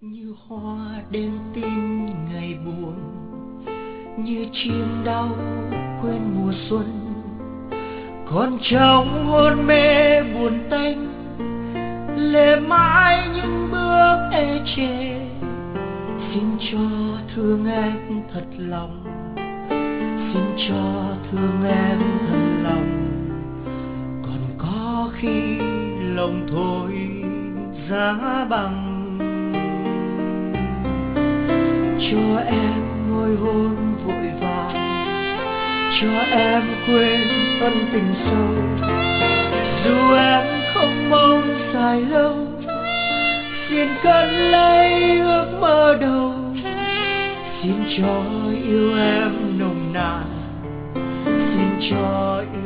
Như hoa đêm tin ngày buồn, như chim đau quên mùa xuân. Còn trong hôn mê buồn tênh, lệ mãi những bước ê chề. Xin cho thương em thật lòng, xin cho thương em thật lòng. Còn có khi lòng thôi giá bằng. Cho em môi hôn vội vàng, cho em quên ân tình sâu. Dù em không mong dài lâu, xin cất lấy ước mơ đầu. Xin cho yêu em nồng nàn, xin cho yêu